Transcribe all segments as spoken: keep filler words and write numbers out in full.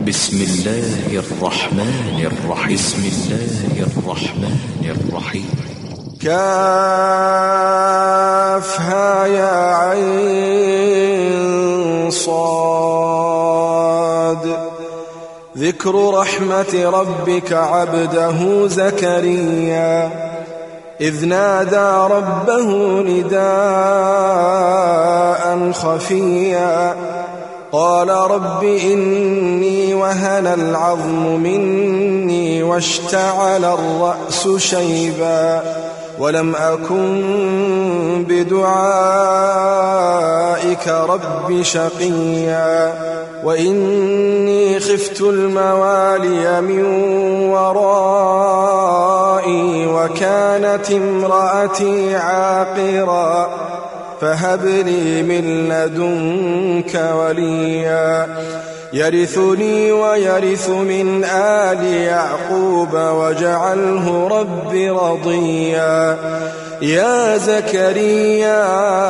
بسم الله الرحمن الرحيم بسم الله الرحمن الرحيم كافها يا عين صاد ذكر رحمة ربك عبده زكريا إذ نادى ربه نداء خفيا قال رب إني وهن العظم مني واشتعل الرأس شيبا ولم أكن بدعائك رب شقيا وإني خفت الموالي من ورائي وكانت امرأتي عاقرا فهب لي من لدنك وليا يرثني ويرث من آل يعقوب واجعله رب رضيا يا زكريا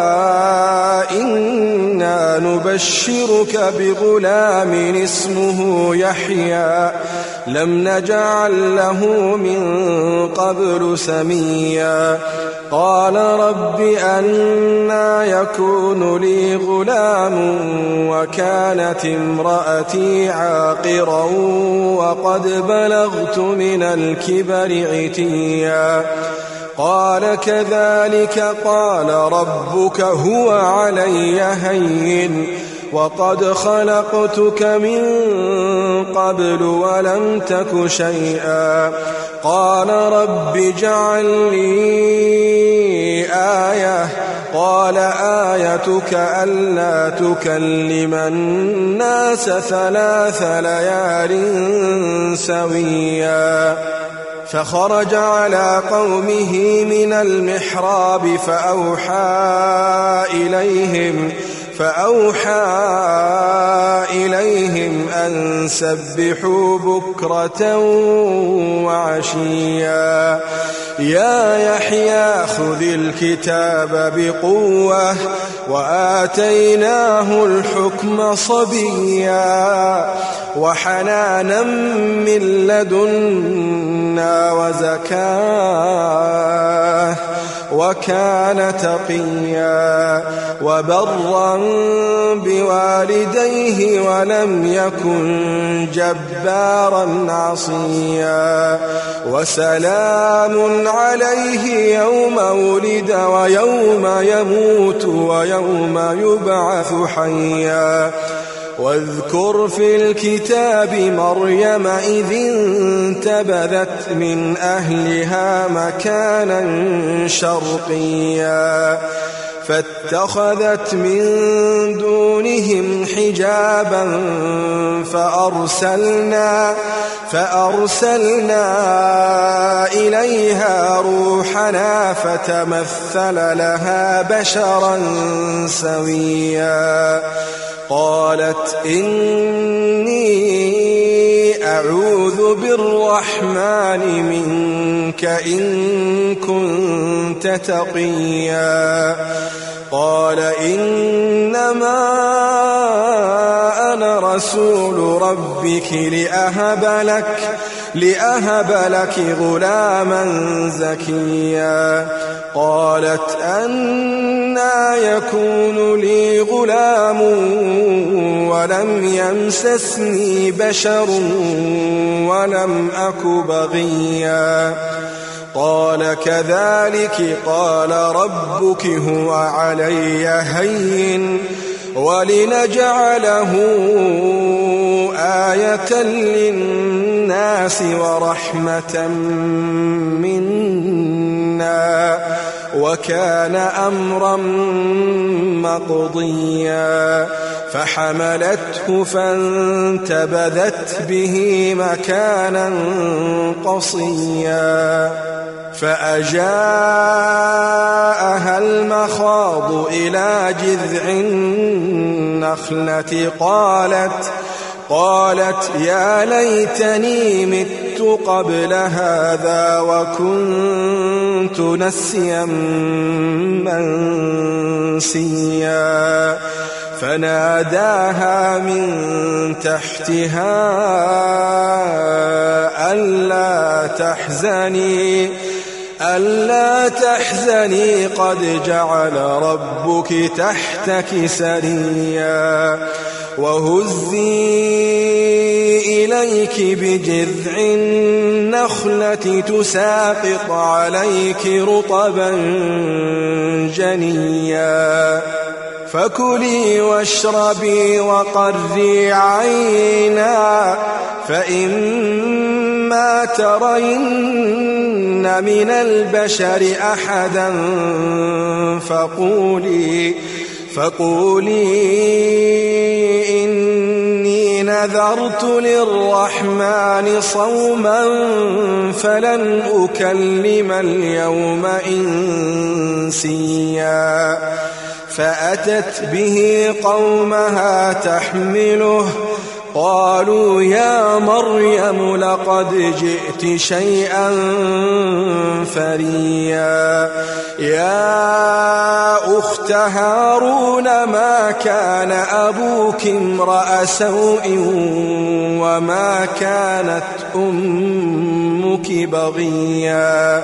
إنا نبشرك بغلام اسمه يحيى لم نجعل له من قبل سميا قال رب أنى يكون لي غلام وكانت امرأتي عاقرا وقد بلغت من الكبر عتيا قال كذلك قال ربك هو علي هين وقد خلقتك من قبل ولم تك شيئا قال رب اجعل لي آية قال آيتك ألا تكلم الناس ثلاث ليال سويا فخرج على قومه من المحراب فأوحى إليهم فأوحى إليهم أن سبحوا بكرة وعشيا يا يحيى خذ الكتاب بقوة وآتيناه الحكم صبيا وحنانا من لدنا وزكاة وكان تقيا وبرا بوالديه ولم يكن جبارا عصيا وسلام عليه يوم ولد ويوم يموت ويوم يبعث حيا واذكر في الكتاب مريم إذ انتبذت من أهلها مكانا شرقيا فاتخذت من دونهم حجابا فأرسلنا فأرسلنا إليها روحنا فتمثل لها بشرا سويا قالت إني أعوذ بالرحمن منك إن كنت تقيا قال إنما أنا رسول ربك لأهب لك لأهب لك غلاما زكيا قالت أنى يكون لي غلام ولم يمسسني بشر ولم أك بغيا قال كذلك قال ربك هو علي هين ولنجعله آية للناس ورحمة منا وكان أمرا مقضيا فحملته فانتبذت به مكانا قصيا فأجاءها المخاض إلى جذع النخلة قالت قالت يا ليتني مت قبل هذا وكنت نسيا منسيا فناداها من تحتها ألا تحزني ألا تحزني قد جعل ربك تحتك سريا وهزي إليك بجذع النخلة تساقط عليك رطبا جنيا فكلي واشربي وقري عينا فإما ترين من البشر أحدا فقولي فقولي إني نذرت للرحمن صوما فلن أكلم اليوم إنسيا فأتت به قومها تحمله قالوا يا مريم لقد جئت شيئا فريا يا أخت هارون ما كان أبوك امرأ سوء وما كانت أمك بغيا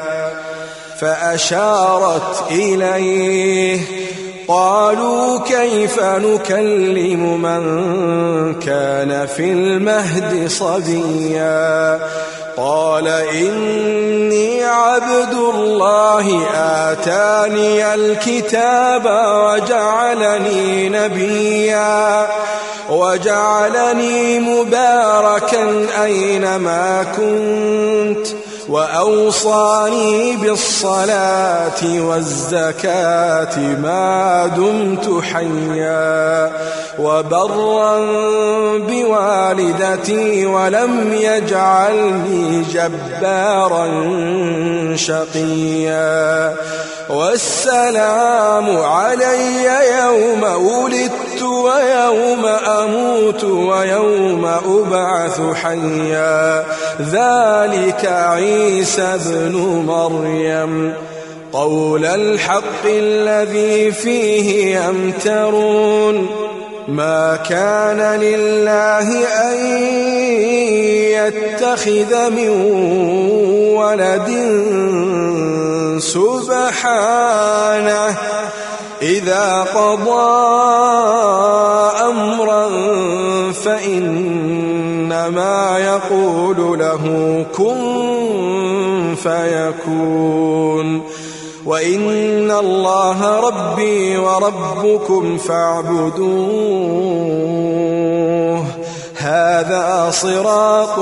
فأشارت إليه قالوا كيف نكلم من كان في المهد صبيا قال إني عبد الله آتاني الكتاب وجعلني نبيا وجعلني مباركا أينما كنت وأوصاني بالصلاة والزكاة ما دمت حيا وبرا بوالدتي ولم يجعلني جبارا شقيا والسلام علي يوم ولدت ويوم أموت ويوم أبعث حيا ذلك عيسى ابن مريم قول الحق الذي فيه يمترون ما كان لله أن يتخذ من ولد سبحانه إذا قضى أمرا فإنما يقول له كن فيكون وإن الله ربي وربكم فاعبدوه هذا صراط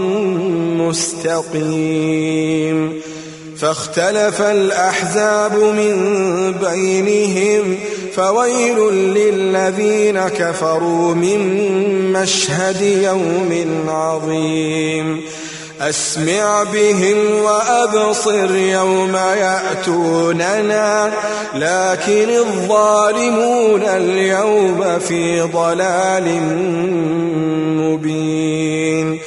مستقيم فاختلف الأحزاب من بينهم فويل للذين كفروا من مشهد يوم عظيم أسمع بهم وأبصر يوم يأتوننا لكن الظالمون اليوم في ضلال مبين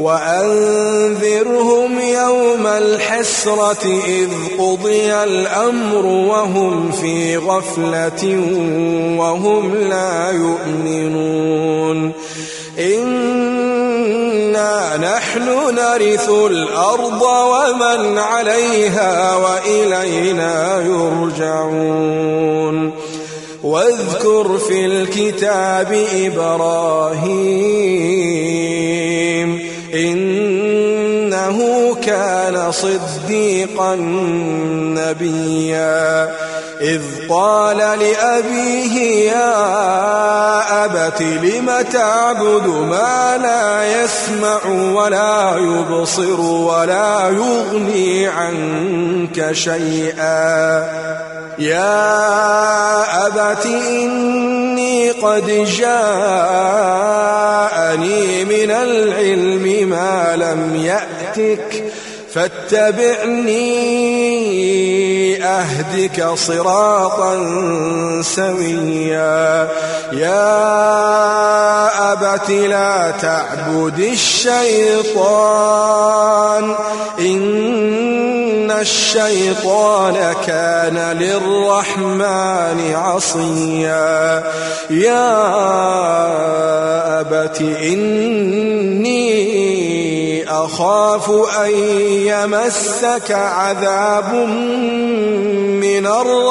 وأنذرهم يوم الحسرة إذ قضي الأمر وهم في غفلة وهم لا يؤمنون إنا نحن نرث الأرض ومن عليها وإلينا يرجعون واذكر في الكتاب إبراهيم إنه كان صديقا نبيا إذ قال لأبيه يا أبت لم تعبد ما لا يسمع ولا يبصر ولا يغني عنك شيئا يا أبت إني قد جاءني من العلم ما لم يأتك فاتبعني أهدك صراطا سويا يا أبت لا تعبد الشيطان إن إن الشيطان كان للرحمن عصيا يا أبت إني أخاف أن يمسك عذاب من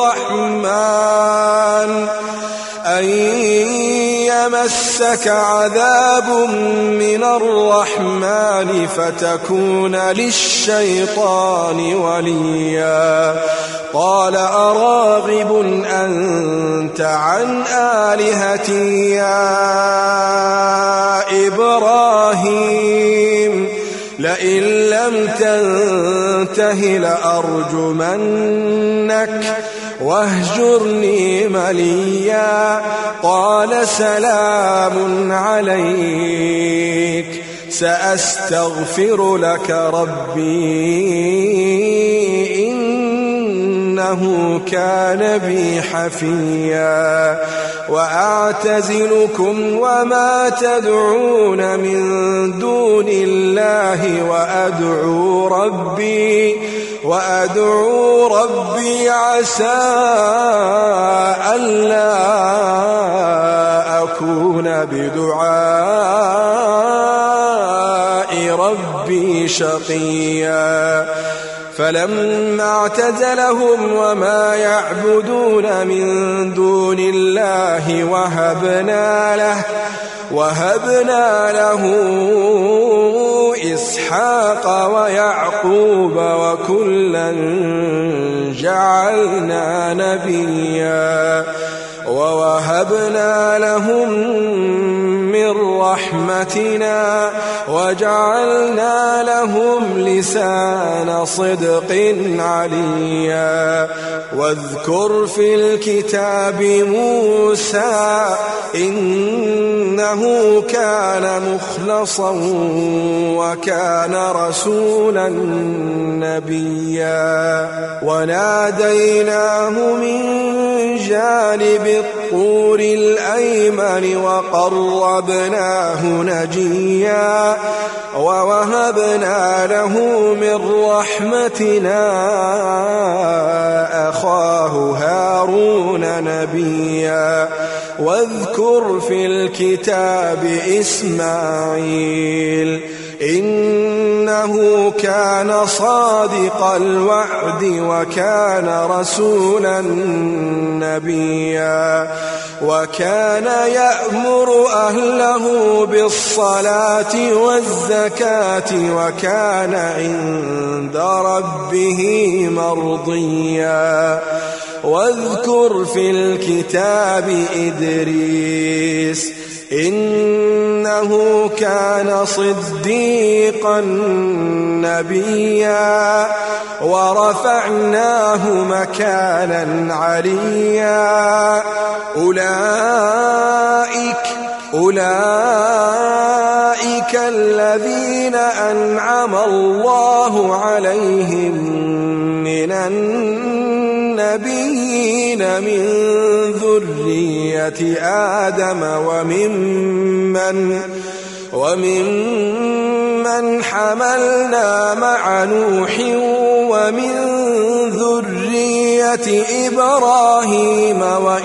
الرحمن أن يمسك عذاب من الرحمن فتكون للشيطان وليا قال أراغب أنت عن آلهتي يا إبراهيم لئن لم تنته لأرجمنك واهجرني مليا قال سلام عليك سأستغفر لك ربي إنه كان بي حفيا وأعتزلكم وما تدعون من دون الله وأدعو ربي وأدعو ربي عسى ألا أكون بدعاء ربي شقيا فلما اعتزلهم وما يعبدون من دون الله وهبنا له وهبنا له إسحاق ويعقوب وكلا جعلنا نبيا ووهبنا لهم من رحمتنا وجعلنا لهم لسان صدق عليا واذكر في الكتاب موسى إنه كان مخلصا وكان رسولا نبيا وناديناه من جانب الطور الأيمن وقربناه نجيا ووهبنا له من رحمتنا أخاه هارون نبيا واذكر في الكتاب إسماعيل إنه كان صادق الوعد وكان رسولا نبيا وكان يأمر أهله بالصلاة والزكاة وكان عند ربه مرضيا واذكر في الكتاب إدريس إنه كان صديقا نبيا ورفعناه مكانا عليا أولئك أولئك الذين أنعم الله عليهم من النبيين من ذرية آدم وممن وممن حملنا مع نوح ومن ذرية إبراهيم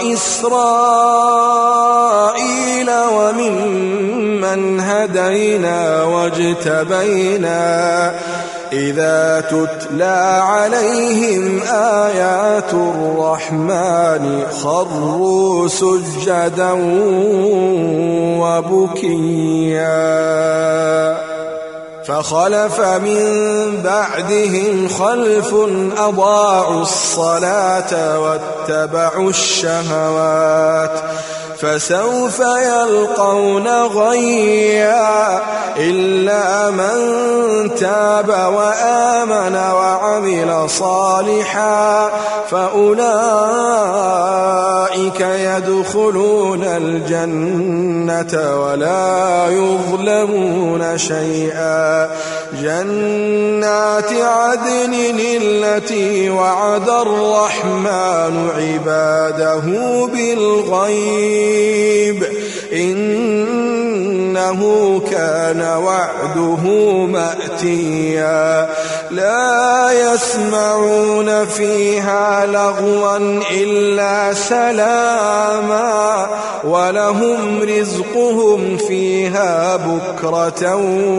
وإسرائيل وممن هدينا واجتبينا إذا تتلى عليهم آيات الرحمن خروا سجدا وبكيا فخلف من بعدهم خلف أضاعوا الصلاة واتبعوا الشهوات فسوف يلقون غيا إلا من تاب وآمن وعمل صالحا فأولئك يدخلون الجنة ولا يظلمون شيئا جنات عدن التي وعد الرحمن عباده بالغيب إنه إنه كان وعده مأتيا لا يسمعون فيها لغوا إلا سلاما ولهم رزقهم فيها بكرة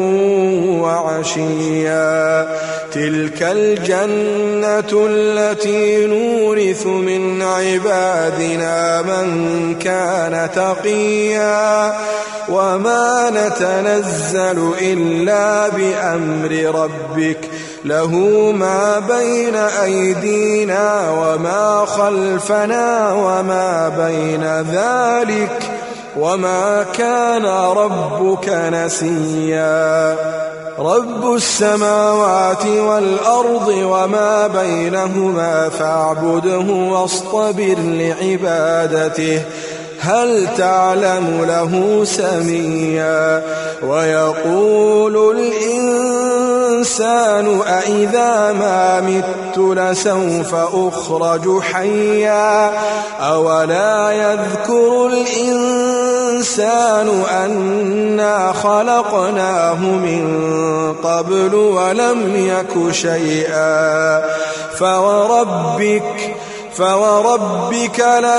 وعشيا تلك الجنة التي نورث من عبادنا من كان تقيا وما نتنزل إلا بأمر ربك له ما بين أيدينا وما خلفنا وما بين ذلك وما كان ربك نسيا رب السماوات والأرض وما بينهما فاعبده واصطبر لعبادته هل تعلم له سميا ويقول الإنسان أإذا ما مت لسوف أخرج حيا أولا يذكر الإنسان أنا خلقناه من قبل ولم يك شيئا فوربك فوربك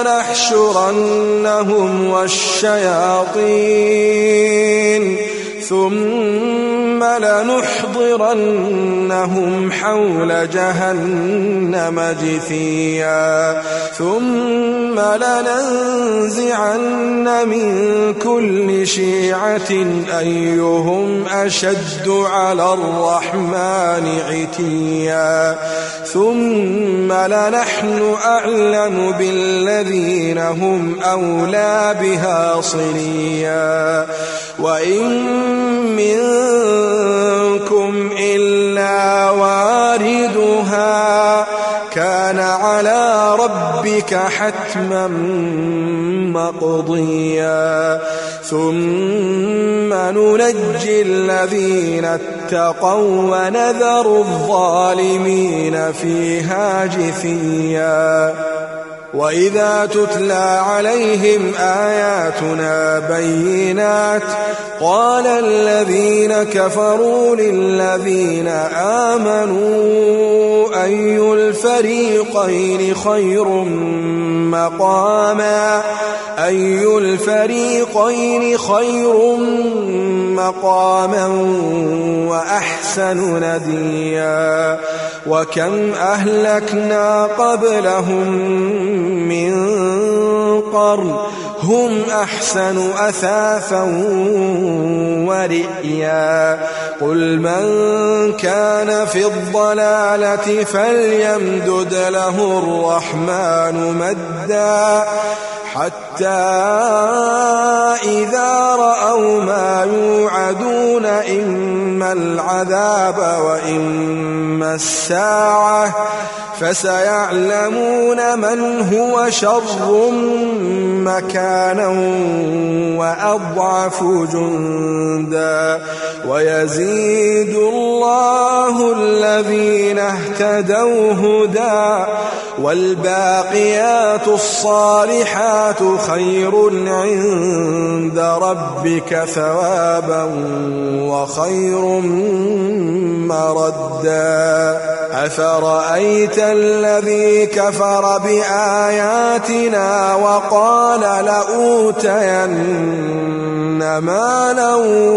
لنحشرنهم والشياطين ثم لنحضرنهم حول جهنم جثيا ثم لننزعن من كل شيعة أيهم أشد على الرحمن عتيا ثم لنحن أعلم بالذين هم أولى بها صليا وإن منكم إلا واردها كان على ربك حتما مقضيا ثم ننجي الذين اتقوا ونذر الظالمين فيها جثيا وإذا تتلى عليهم آياتنا بينات قال الذين كفروا للذين آمنوا أي الفريقين خير مقاما أي الفريقين خير مقاما وأحسن نديا وكم أهلكنا قبلهم من قرن هم أحسن أثاثا ورئيا قل من كان في الضلالة فليمدد له الرحمن مدا حتى إذا رأوا ما يوعدون إما العذاب وإما الساعة فسيعلمون من هو شر مكانا وأضعف جندا ويزيد الله الذين اهتدوا هدى والباقيات الصالحات خير عند ربك ثوابا وخير مردا أفرأيت الذي كفر بآياتنا وقال لأوتين مالا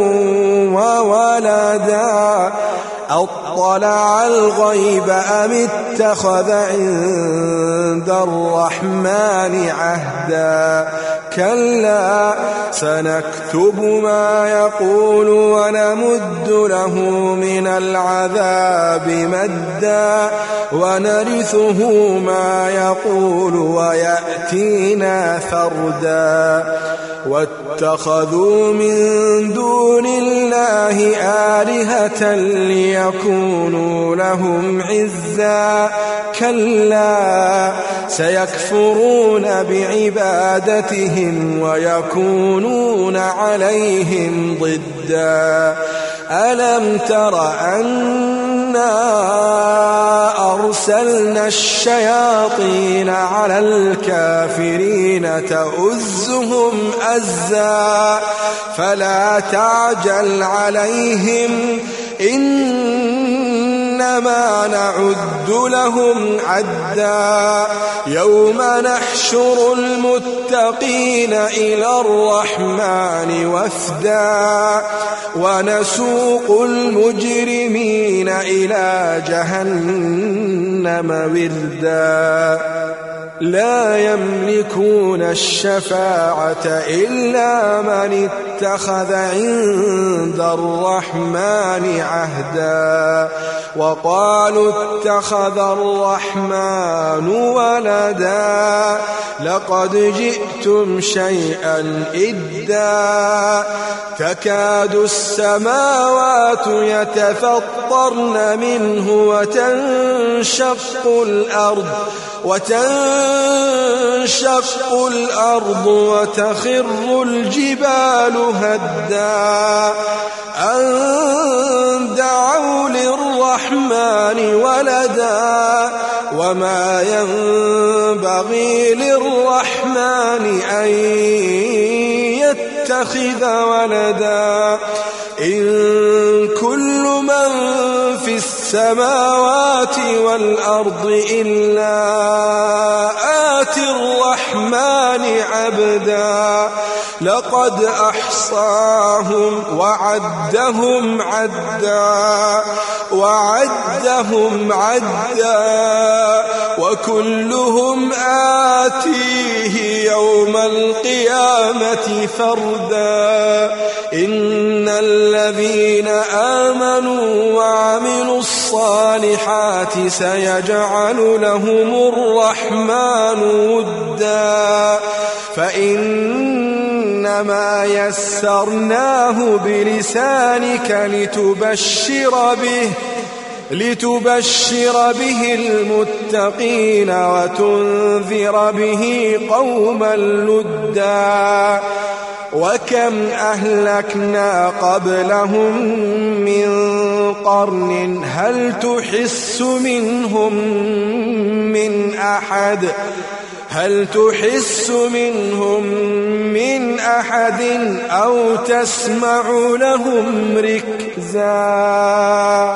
وولدا أطلع الغيب أم اتخذ عند الرحمن عهدا كلا سنكتب ما يقول ونمد له من العذاب مدا ونرثه ما يقول ويأتينا فردا واتخذوا من دون الله آلهة ليكونوا لهم عزا كلا سيكفرون بعبادتهم ويكونون عليهم ضدا ألم تر أنا وأرسلنا الشياطين على الكافرين تؤزهم أزا فلا تعجل عليهم إنما نعد لهم عدا يوم نحشر المتقين إلى الرحمن وفدا ونسوق المجرمين إلى جهنم وردا لا يملكون الشفاعة إلا من اتخذ عند الرحمن عهدا وقالوا اتخذ الرحمن ولدا لقد جئتم شيئا إدا تكاد السماوات يتفطرن منه وتنشق الأرض وتنشق الأرض وتخر الجبال هدا أن دعوا للرحمن ولدا وما ينبغي للرحمن أن يتخذ ولدا إن كل من في السماوات والأرض إلا آتي الرحمن عبدا لقد أحصاهم وعدهم عدا وعدهم عدا وكلهم آتيه يوم القيامة فردا إن الذين آمنوا وعملوا الصالحات سيجعل لهم الرحمن ودا فإنما يسرناه بلسانك لتبشر به لتبشر به المتقين وتنذر به قوما لدا وكم أهلكنا قبلهم من قرن هل تحس منهم من أحد هل تحس منهم من أحد أو تسمع لهم ركزا